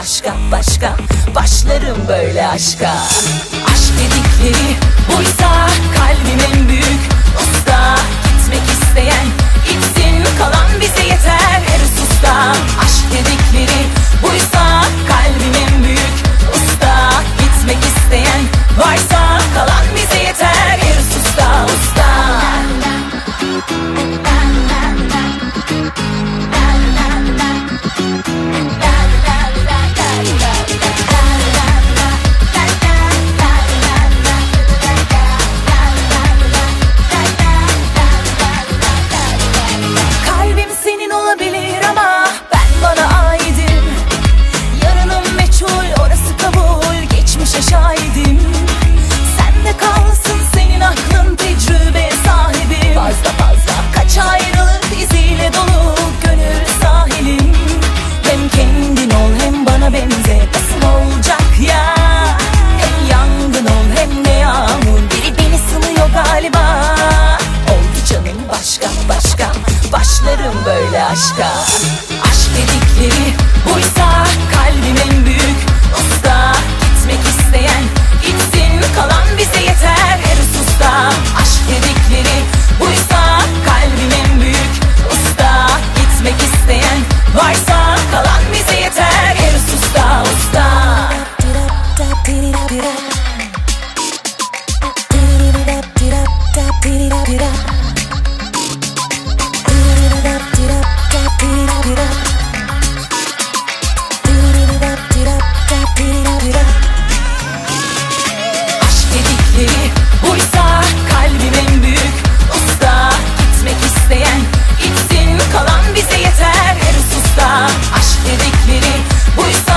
başka başka, başlarım böyle aşka. Aşk dedikleri buysa kalbim en büyük usta. Gitmek isteyen gitsin, kalan bize yeter her hususta. Aşk dedikleri buysa kalbim en büyük usta. Gitmek isteyen varsa kalan bize yeter her hususta usta. Kalbim senin olabilir ama ben bana aidim. Yarınım meçhul, orası kabul, geçmişe şahidim. Sende kalsın senin aklın, tecrübe sahibi. Fazla fazla kaç ayrılık iziyle dolu gönül sahilim. Hem kendin ol hem bana benze, nasıl olacak ya? Hem yangın ol hem de yağmur, biri beni sınıyor galiba. Oldu canım başka başka, başlarım böyle aşka. Aşk dedikleri buysa kalbim en büyük usta. Gitmek isteyen gitsin, kalan bize yeter her hususta. Aşk dedikleri buysa kalbim en büyük usta. Gitmek isteyen varsa kalan bize yeter her hususta usta. Aşk dedikleri buysa kalbim en büyük usta. Gitmek isteyen gitsin, kalan bize yeter her hususta. Aşk dedikleri buysa